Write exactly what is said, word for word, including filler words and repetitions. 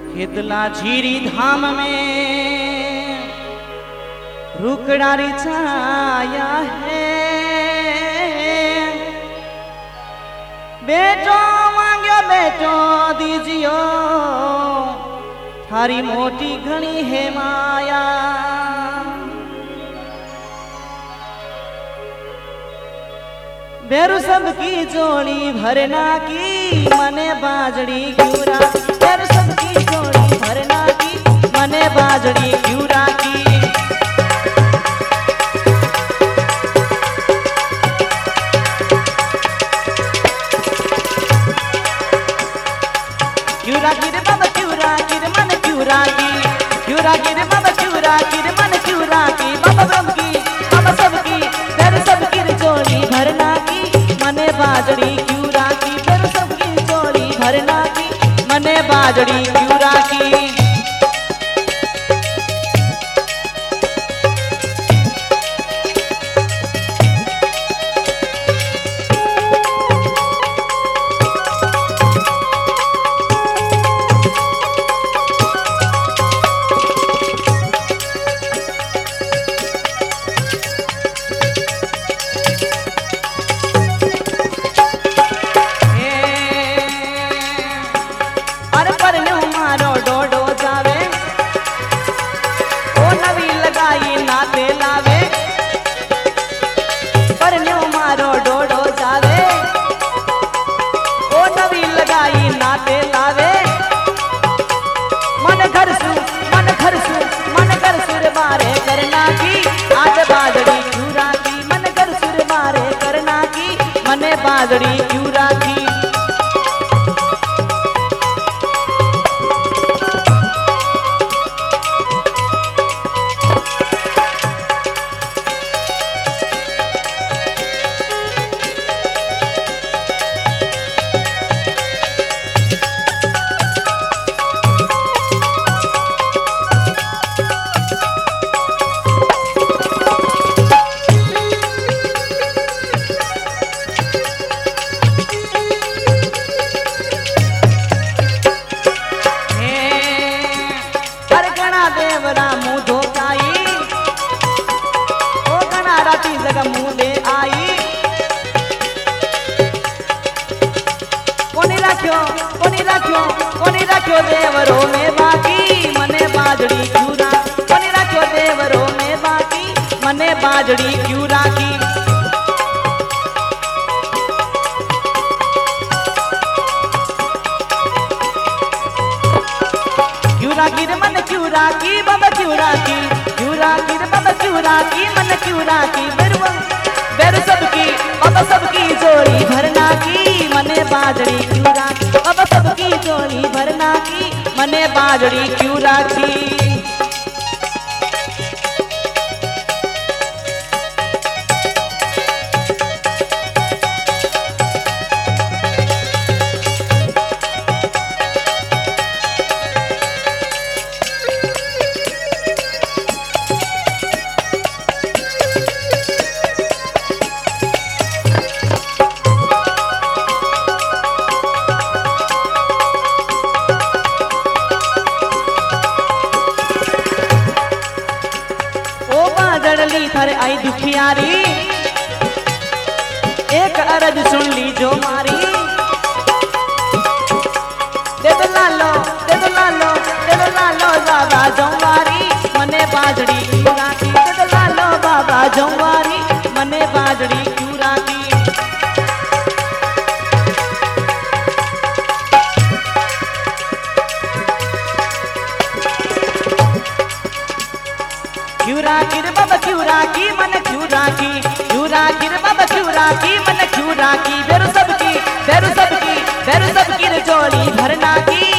खेतला झीरी धाम में रुकड़ारी छाया है। बेटो मांग्यो बेटो दीजियो, थारी मोटी घनी है माया। बेरु सबकी जोड़ी भरना की मने बाजड़ी क्यूरा। बेरु सबकी जोड़ी भरना की मने बाजड़ी क्यूरा की। क्यूरा की रे बाबा क्यूरा की रे मन क्यूरा की। क्यूरा की रे बाबा क्यूरा की रे मन क्यूरा की। बाबा सबकी बाबा सबकी बेरु सबकी जोड़ी भरना मने बाजड़ी क्यूरा की। फिर सबकी जोड़ी भरना की मने बाजड़ी क्यूरा की। मने बाजड़ी क्यूरा की। देवरो में बाकी मने बाजड़ी क्यूरा। कोनी रखो देवरो में बाकी मने बाजड़ी क्यूरा की। क्यूरा की रे मन क्यूरा की बाबा क्यूरा की। क्यूरा की रे बाबा क्यूरा की मन क्यूरा की। बेरु बेरु सबकी बाबा सबकी जोड़ी भरना की मने बाजड़ी क्यूरा की। बाबा सबकी जोड़ी भरना की मने बाजड़ी क्यूरा की। थारे आई दुखियारी एक अरज सुन ली जो मारी। दे दो लालो दे दो लालो दे दो लालो बाबा जौवारी मने बाजड़ी क्यूरा की। दे दो लालो बाबा जौवारी मने बाजड़ी क्यूरा की। क्यूरा की रे बाबा क्यूरा की मन क्यूरा की। क्यूरा की रे बाबा क्यूरा की मन क्यूरा की। बेरु सबकी बेरु सबकी बेरु सबकी जोड़ी भरना की